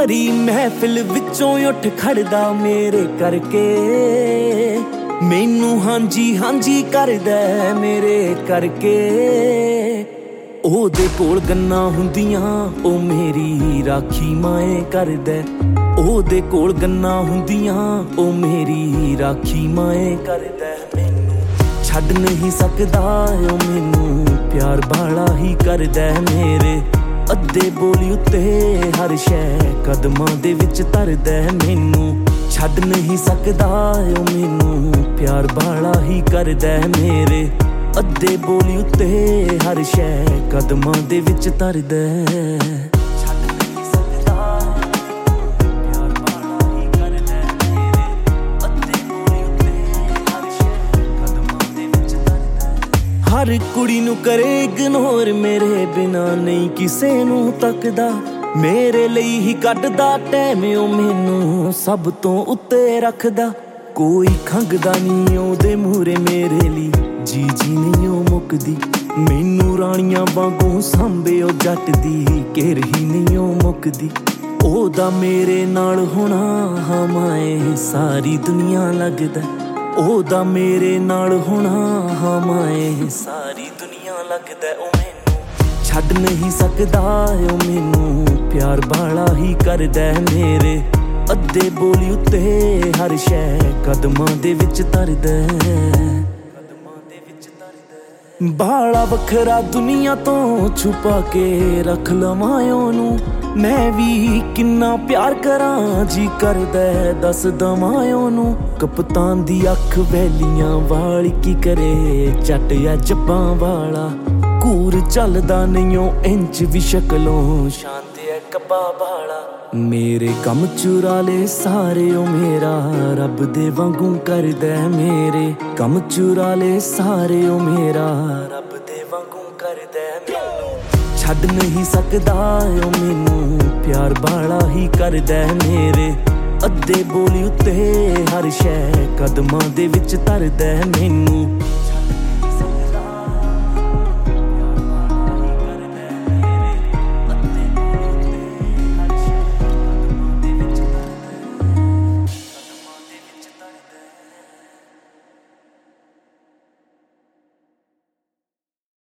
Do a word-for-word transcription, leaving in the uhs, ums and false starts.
ਭਰੀ ਮਹਿਫਿਲ ਵਿੱਚੋਂ ਉੱਠ ਖੜਦਾ ਮੇਰੇ ਕਰਕੇ, ਮੈਨੂੰ ਹਾਂਜੀ ਹਾਂਜੀ ਕਰਦਾ ਮੇਰੇ ਕਰਕੇ। ਉਹਦੇ ਕੋਲ ਗੰਨਾਂ ਹੁੰਦੀਆਂ ਉਹ ਮੇਰੀ ਰਾਖੀ ਮਾਏ ਕਰਦਾ, ਉਹਦੇ ਕੋਲ ਗੰਨਾਂ ਹੁੰਦੀਆਂ ਉਹ ਮੇਰੀ ਰਾਖੀ ਮਾਏ ਕਰਦਾ। ਮੈਨੂੰ ਛੱਡ ਨਹੀਂ ਸਕਦਾ ਉਹ ਮੈਨੂੰ ਪਿਆਰ ਬਾਲਾ ਹੀ ਕਰਦਾ ਮੇਰੇ, ਅੱਧੇ ਬੋਲੀ ਉੱਤੇ ਹਰ ਸ਼ੈ ਕਦਮਾਂ ਦੇ ਵਿੱਚ ਧਰਦਾ। ਮੈਨੂੰ ਛੱਡ ਨਹੀਂ ਸਕਦਾ ਉਹ ਮੈਨੂੰ ਪਿਆਰ ਬਾਲਾ ਹੀ ਕਰਦਾ ਮੇਰੇ, ਅੱਧੇ ਬੋਲੀ ਉੱਤੇ ਹਰ ਸ਼ੈ ਕਦਮਾਂ ਦੇ ਵਿੱਚ ਧਰਦਾ। ਹਰ ਕੁੜੀ ਨੂੰ ਕਰੇ ਇਗਨੋਰ ਮੇਰੇ ਬਿਨਾ ਨਹੀਂ ਕਿਸੇ ਨੂੰ ਤੱਕਦਾ, ਮੇਰੇ ਲਈ ਹੀ ਕੱਢਦਾ ਟੈਮ ਉਹ ਮੈਨੂੰ ਸਭ ਤੋਂ ਉੱਤੇ ਰੱਖਦਾ। ਕੋਈ ਖੰਗਦਾ ਨਹੀਂ ਉਹਦੇ ਮੂਹਰੇ ਮੇਰੇ ਲਈ, ਜੀ ਜੀ ਨਹੀਂ ਉਹ ਮੁੱਕਦੀ, ਮੈਨੂੰ ਰਾਣੀਆਂ ਵਾਂਗੂ ਸਾਂਭੇ ਉਹ ਜੱਟ ਦੀ ਘੇਰ ਹੀ ਨਹੀਂ ਉਹ ਮੁੱਕਦੀ। ਉਹਦਾ ਮੇਰੇ ਨਾਲ ਹੋਣਾ ਹਾਂ ਮਾਏ ਸਾਰੀ ਦੁਨੀਆ ਲੱਗਦਾ, ਉਹਦਾ ਮੇਰੇ ਨਾਲ ਹੋਣਾ ਹਾਂ ਮਾਏ ਸਾਰੀ ਦੁਨੀਆ ਲੱਗਦਾ। ਉਹ ਮੈਨੂੰ ਛੱਡ ਨਹੀਂ ਸਕਦਾ ਉਹ ਮੈਨੂੰ ਪਿਆਰ ਬਾਲਾ ਹੀ ਕਰਦਾ ਮੇਰੇ, ਅੱਧੇ ਬੋਲੀ ਉੱਤੇ ਹਰ ਸ਼ੈ ਕਦਮਾਂ ਦੇ ਵਿੱਚ ਧਰਦਾ। ਬਾਲਾ ਵੱਖਰਾ ਦੁਨੀਆ ਤੋਂ ਛੁਪਾ ਕੇ ਰੱਖ ਲਵਾਂ ਉਹਨੂੰ, ਮੈਂ ਵੀ ਕਿੰਨਾ ਪਿਆਰ ਕਰਾਂ ਜੀ ਕਰਦਾ ਦੱਸ ਦਵਾਂ ਉਹਨੂੰ। ਕਪਤਾਨ ਦੀ ਅੱਖ ਵੈਲੀਆਂ ਵਾਲੀ ਕੀ ਕਰੇ ਜੱਟ ਆ ਜੱਬਾਂ ਵਾਲਾ, ਘੂਰ ਚੱਲਦਾ ਨਹੀਂ ਉਹ ਇੰਚ ਵੀ ਸ਼ਕਲੋਂ ਸ਼ਾਂਤ ਹੈ ਕੱਬਾ ਵਾਲਾ। ਮੇਰੇ ਕੰਮ ਚੁਰਾ ਲੈ ਸਾਰੇ ਉਹ ਮੇਰਾ ਰੱਬ ਦੇ ਵਾਂਗੂ ਕਰਦਾ, ਮੇਰੇ ਕੰਮ ਚੁਰਾ ਲੈ ਸਾਰੇ ਉਹ ਮੇਰਾ ਰੱਬ ਦੇ ਵਾਂਗੂ ਕਰਦਾ। ਮੈਨੂੰ ਛੱਡ ਨਹੀਂ ਸਕਦਾ ਉਹ ਮੈਨੂੰ ਪਿਆਰ ਬਾਲਾ ਹੀ ਕਰਦਾ ਮੇਰੇ, ਅੱਧੇ ਬੋਲੀ ਉੱਤੇ ਹਰ ਸ਼ੈ ਕਦਮਾਂ ਦੇ ਵਿੱਚ ਧਰਦਾ। ਮੈਨੂੰ